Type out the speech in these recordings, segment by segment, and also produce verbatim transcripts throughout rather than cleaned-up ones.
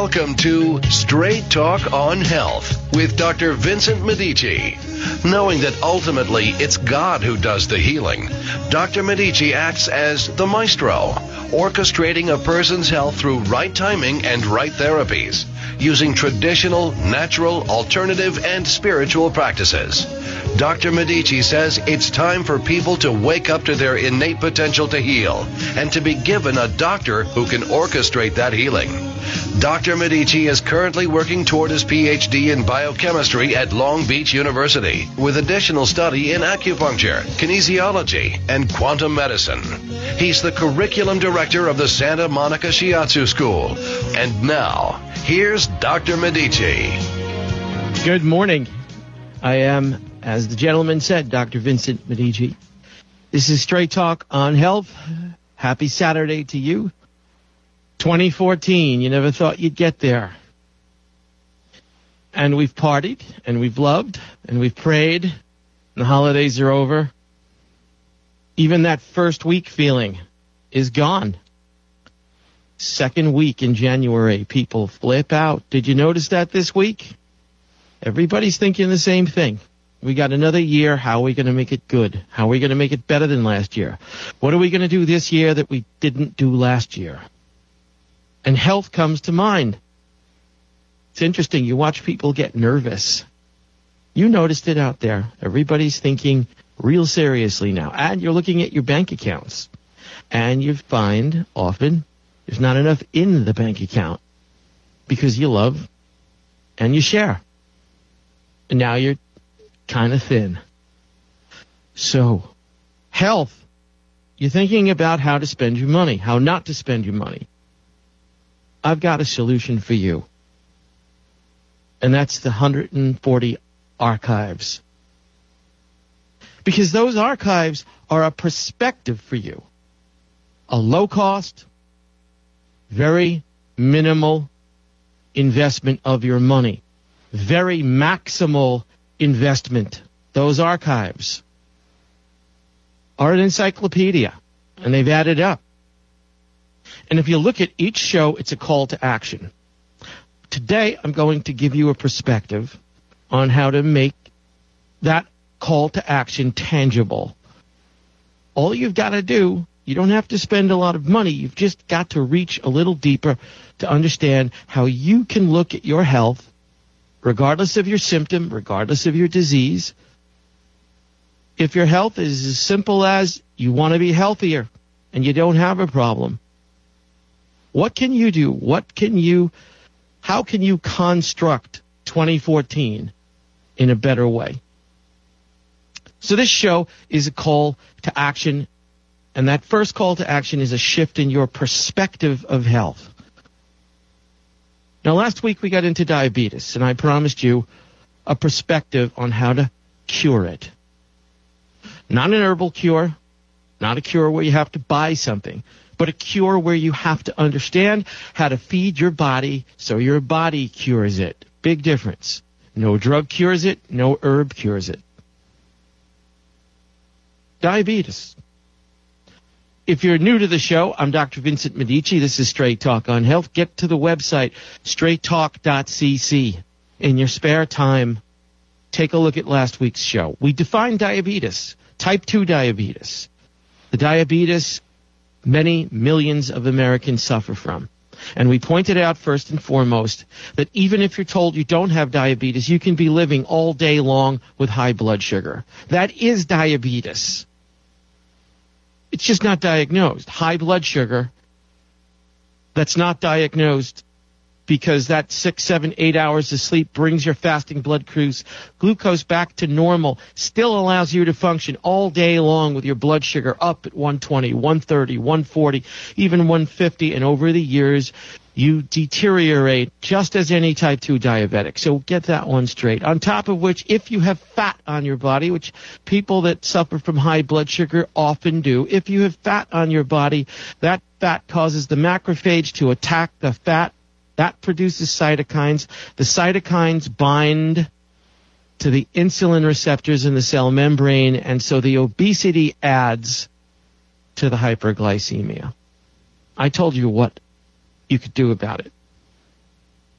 Welcome to Straight Talk on Health with Doctor Vincent Medici. Knowing that ultimately it's God who does the healing, Doctor Medici acts as the maestro, orchestrating a person's health through right timing and right therapies, using traditional, natural, alternative, and spiritual practices. Doctor Medici says it's time for people to wake up to their innate potential to heal and to be given a doctor who can orchestrate that healing. Doctor Medici is currently working toward his P H D in biochemistry at Long Beach University with additional study in acupuncture, kinesiology, and quantum medicine. He's the curriculum director of the Santa Monica Shiatsu School. And now, here's Doctor Medici. Good morning. I am, as the gentleman said, Doctor Vincent Medici. This is Straight Talk on Health. Happy Saturday to you. twenty fourteen, you never thought you'd get there. And we've partied, and we've loved, and we've prayed, and the holidays are over. Even that first week feeling is gone. Second week in January, people flip out. Did you notice that this week? Everybody's thinking the same thing. We got another year. How are we going to make it good? How are we going to make it better than last year? What are we going to do this year that we didn't do last year? And health comes to mind. It's interesting. You watch people get nervous. You noticed it out there. Everybody's thinking real seriously now. And you're looking at your bank accounts. And you find often there's not enough in the bank account because you love and you share. And now you're kind of thin. So, health. You're thinking about how to spend your money, how not to spend your money. I've got a solution for you. And that's the one hundred forty archives. Because those archives are a perspective for you. A low cost, very minimal investment of your money. Very maximal investment. Those archives are an encyclopedia, and they've added up. And if you look at each show, it's a call to action. Today, I'm going to give you a perspective on how to make that call to action tangible. All you've got to do, you don't have to spend a lot of money. You've just got to reach a little deeper to understand how you can look at your health, regardless of your symptom, regardless of your disease. If your health is as simple as you want to be healthier and you don't have a problem, what can you do? What can you, how can you construct twenty fourteen in a better way? So this show is a call to action, and that first call to action is a shift in your perspective of health. Now, last week we got into diabetes, and I promised you a perspective on how to cure it. Not an herbal cure, not a cure where you have to buy something, but a cure where you have to understand how to feed your body so your body cures it. Big difference. No drug cures it, no herb cures it. Diabetes. If you're new to the show, I'm Doctor Vincent Medici. This is Straight Talk on Health. Get to the website, straight talk dot c c. In your spare time, take a look at last week's show. We defined diabetes, type two diabetes. The diabetes many millions of Americans suffer from. And we pointed out first and foremost that even if you're told you don't have diabetes, you can be living all day long with high blood sugar. That is diabetes. It's just not diagnosed. High blood sugar that's not diagnosed because that six, seven, eight hours of sleep brings your fasting blood glucose back to normal, still allows you to function all day long with your blood sugar up at one twenty, one thirty, one forty, even one fifty, and over the years you deteriorate just as any type two diabetic. So get that one straight. On top of which, if you have fat on your body, which people that suffer from high blood sugar often do, if you have fat on your body, that fat causes the macrophage to attack the fat. That produces cytokines. The cytokines bind to the insulin receptors in the cell membrane, and so the obesity adds to the hyperglycemia. I told you what you could do about it.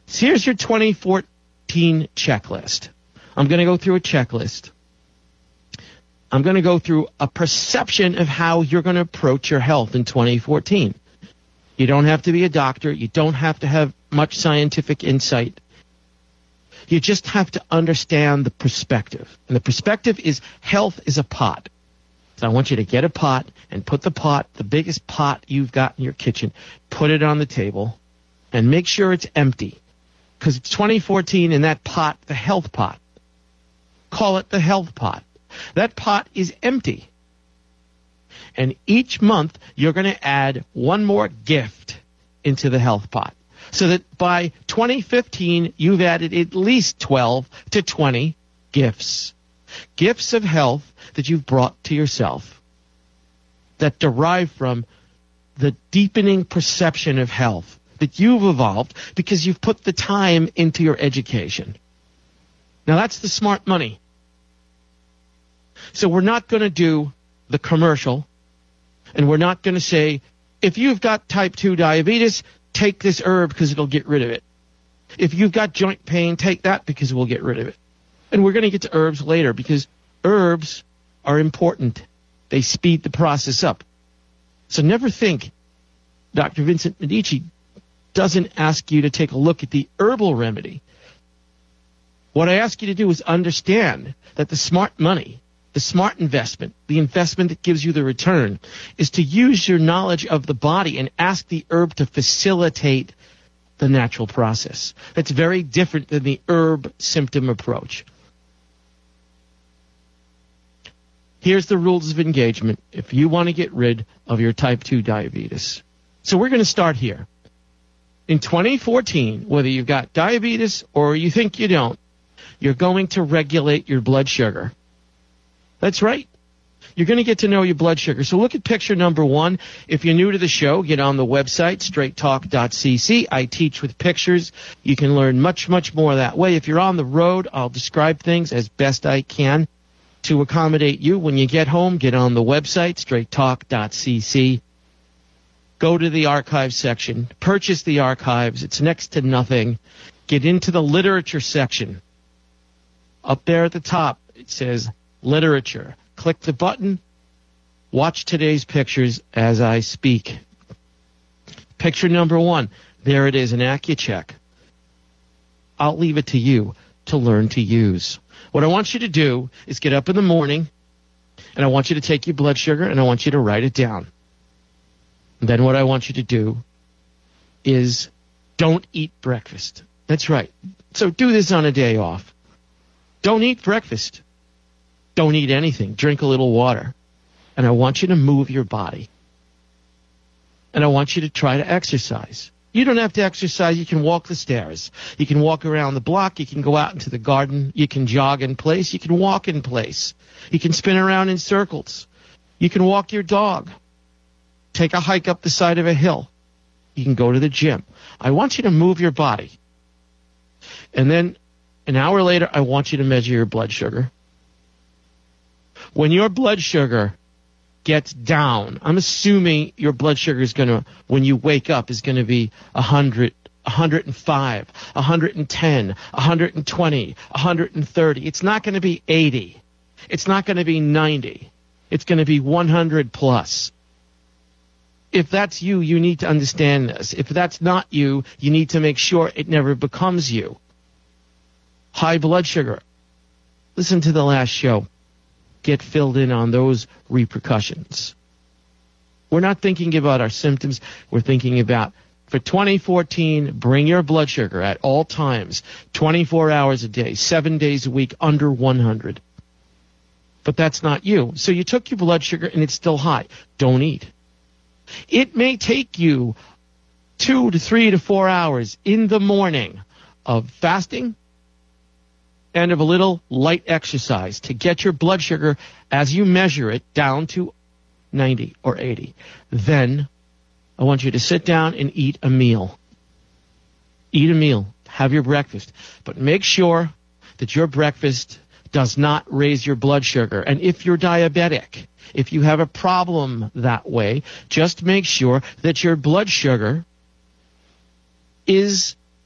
So here's your twenty fourteen checklist. I'm going to go through a checklist. I'm going to go through a perception of how you're going to approach your health in twenty fourteen. You don't have to be a doctor. You don't have to have much scientific insight. You just have to understand the perspective. And the perspective is health is a pot. So I want you to get a pot and put the pot, the biggest pot you've got in your kitchen, put it on the table and make sure it's empty. Because it's twenty fourteen and that pot, the health pot. Call it the health pot. That pot is empty. And each month, you're going to add one more gift into the health pot. So that by twenty fifteen, you've added at least twelve to twenty gifts. Gifts of health that you've brought to yourself that derive from the deepening perception of health that you've evolved because you've put the time into your education. Now, that's the smart money. So we're not going to do the commercial, and we're not going to say, if you've got type two diabetes, take this herb because it'll get rid of it. If you've got joint pain, take that because we'll get rid of it. And we're going to get to herbs later because herbs are important. They speed the process up. So never think Doctor Vincent Medici doesn't ask you to take a look at the herbal remedy. What I ask you to do is understand that the smart money, the smart investment, the investment that gives you the return, is to use your knowledge of the body and ask the herb to facilitate the natural process. That's very different than the herb symptom approach. Here's the rules of engagement if you want to get rid of your type two diabetes. So we're going to start here. In twenty fourteen, whether you've got diabetes or you think you don't, you're going to regulate your blood sugar. That's right. You're going to get to know your blood sugar. So look at picture number one. If you're new to the show, get on the website, straight talk dot c c. I teach with pictures. You can learn much, much more that way. If you're on the road, I'll describe things as best I can to accommodate you. When you get home, get on the website, straight talk dot c c. Go to the archive section. Purchase the archives. It's next to nothing. Get into the literature section. Up there at the top, it says literature. Click the button. Watch today's pictures as I speak. Picture number one. There it is, an AccuCheck. I'll leave it to you to learn to use. What I want you to do is get up in the morning, and I want you to take your blood sugar, and I want you to write it down. And then what I want you to do is don't eat breakfast. That's right. So do this on a day off. Don't eat breakfast. Don't eat anything. Drink a little water. And I want you to move your body. And I want you to try to exercise. You don't have to exercise. You can walk the stairs. You can walk around the block. You can go out into the garden. You can jog in place. You can walk in place. You can spin around in circles. You can walk your dog. Take a hike up the side of a hill. You can go to the gym. I want you to move your body. And then an hour later, I want you to measure your blood sugar. When your blood sugar gets down, I'm assuming your blood sugar is going to, when you wake up, is going to be one hundred, one hundred five, one hundred ten, one hundred twenty, one hundred thirty. It's not going to be eighty. It's not going to be ninety. It's going to be one hundred plus. If that's you, you need to understand this. If that's not you, you need to make sure it never becomes you. High blood sugar. Listen to the last show. Get filled in on those repercussions. We're not thinking about our symptoms. We're thinking about, for twenty fourteen, bring your blood sugar at all times, twenty-four hours a day, seven days a week, under one hundred. But that's not you. So you took your blood sugar and it's still high. Don't eat. It may take you two to three to four hours in the morning of fasting and of a little light exercise to get your blood sugar, as you measure it, down to ninety or eighty. Then I want you to sit down and eat a meal. Eat a meal. Have your breakfast. But make sure that your breakfast does not raise your blood sugar. And if you're diabetic, if you have a problem that way, just make sure that your blood sugar is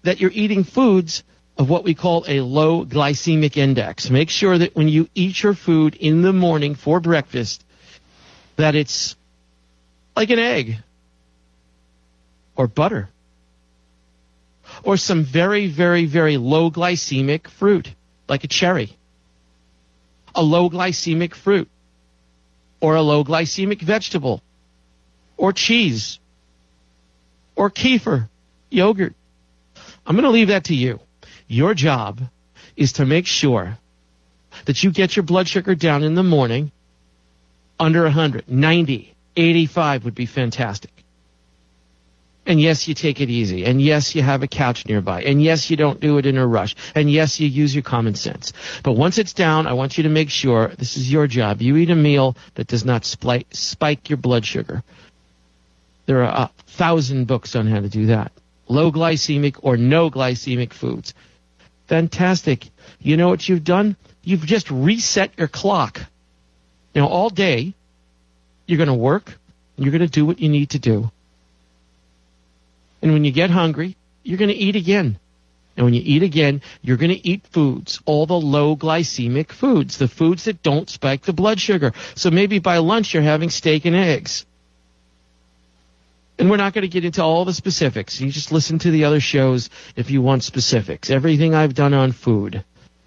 that you're eating foods of what we call a low glycemic index. Make sure that when you eat your food in the morning for breakfast, that it's like an egg or butter or some very, very, very low glycemic fruit, like a cherry, a low glycemic fruit, or a low glycemic vegetable, or cheese, or kefir, yogurt. I'm going to leave that to you. Your job is to make sure that you get your blood sugar down in the morning under one hundred. ninety, eighty-five would be fantastic. And yes, you take it easy. And yes, you have a couch nearby. And yes, you don't do it in a rush. And yes, you use your common sense. But once it's down, I want you to make sure, this is your job, you eat a meal that does not spike, spike your blood sugar. There are a thousand books on how to do that. Low glycemic or no glycemic foods. Fantastic. You know what you've done? You've just reset your clock. Now, all day, you're going to work, and you're going to do what you need to do. And when you get hungry, you're going to eat again. And when you eat again, you're going to eat foods, all the low glycemic foods, the foods that don't spike the blood sugar. So maybe by lunch, you're having steak and eggs. And we're not going to get into all the specifics. You just listen to the other shows if you want specifics. Everything I've done on food.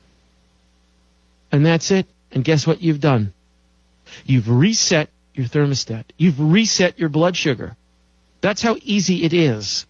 And that's it. And guess what you've done? You've reset your thermostat. You've reset your blood sugar. That's how easy it is.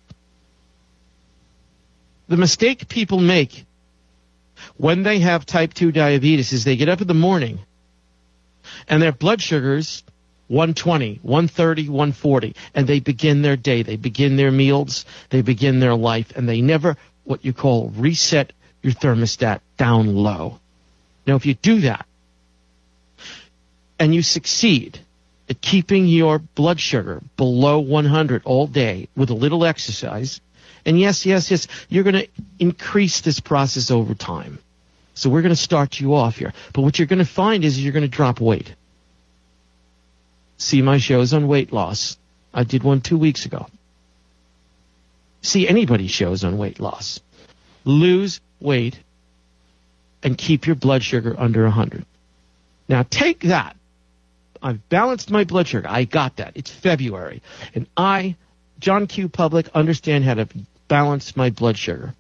The mistake people make when they have type two diabetes is they get up in the morning and their blood sugar's one twenty, one thirty, one forty, and they begin their day. They begin their meals. They begin their life, and they never, what you call, reset your thermostat down low. Now, if you do that, and you succeed at keeping your blood sugar below one hundred all day with a little exercise, and yes, yes, yes, you're going to increase this process over time. So we're going to start you off here. But what you're going to find is you're going to drop weight. See my shows on weight loss. I did one two weeks ago. See anybody's shows on weight loss. Lose weight and keep your blood sugar under one hundred. Now take that. I've balanced my blood sugar. I got that. It's February. And I, John Q. Public, understand how to balance my blood sugar.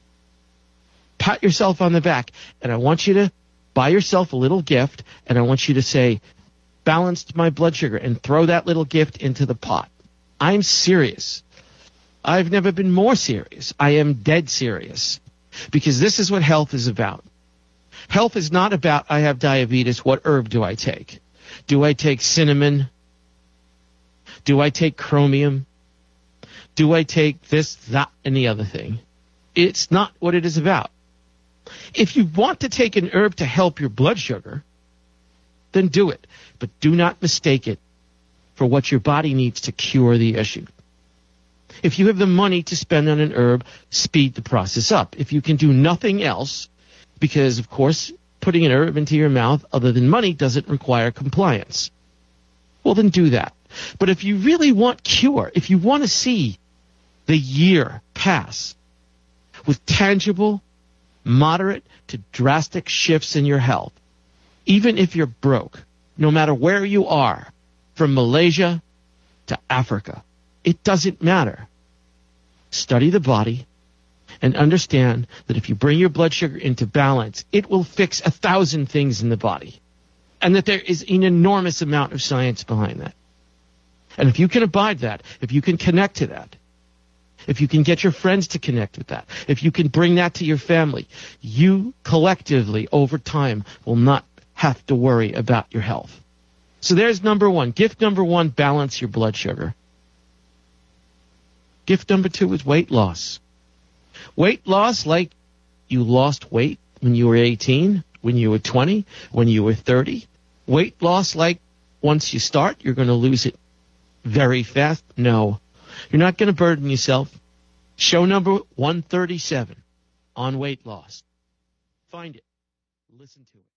Pat yourself on the back. And I want you to buy yourself a little gift. And I want you to say, balanced my blood sugar, and throw that little gift into the pot. I'm serious. I've never been more serious. I am dead serious. Because this is what health is about. Health is not about, I have diabetes, what herb do I take? Do I take cinnamon? Do I take chromium? Do I take this, that, and the other thing? It's not what it is about. If you want to take an herb to help your blood sugar, then do it. But do not mistake it for what your body needs to cure the issue. If you have the money to spend on an herb, speed the process up. If you can do nothing else, because, of course, putting an herb into your mouth other than money doesn't require compliance, well, then do that. But if you really want cure, if you want to see the year pass with tangible, moderate to drastic shifts in your health, even if you're broke, no matter where you are, from Malaysia to Africa, it doesn't matter. Study the body and understand that if you bring your blood sugar into balance, it will fix a thousand things in the body. And that there is an enormous amount of science behind that. And if you can abide that, if you can connect to that, if you can get your friends to connect with that, if you can bring that to your family, you collectively over time will not have to worry about your health. So there's number one. Gift number one, balance your blood sugar. Gift number two is weight loss. Weight loss like you lost weight when you were eighteen, when you were twenty, when you were thirty. Weight loss like once you start, you're going to lose it very fast. No, you're not going to burden yourself. Show number one thirty-seven on weight loss. Find it. Listen to it.